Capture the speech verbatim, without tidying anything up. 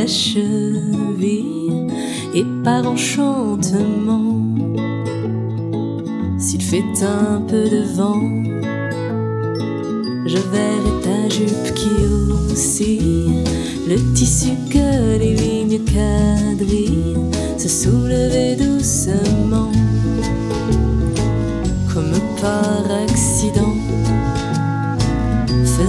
cheville et par enchantement. S'il fait un peu de vent, je verrai ta jupe qui oscille, le tissu que les lignes quadrillent se soulever doucement, comme par accident.